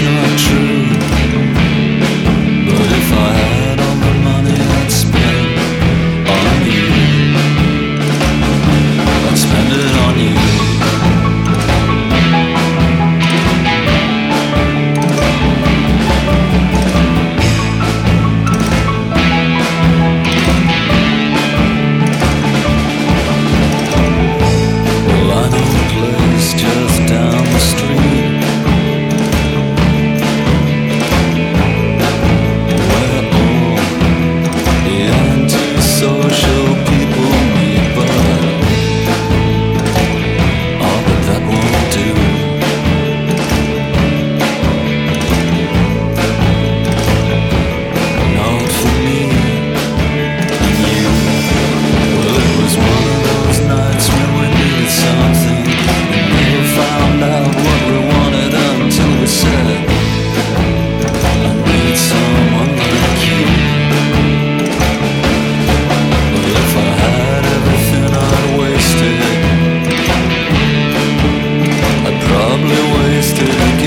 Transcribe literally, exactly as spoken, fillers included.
not true. But if I had all the money I'd spend on you, I'd spend it on you. Just down the street where all the antisocial people meet, but oh, but that won't do. Not for me and you. Well, it was one of those nights when we needed something. Found out what we wanted until we said, I need someone like you. But if I had everything I'd waste it, I'd probably waste it again.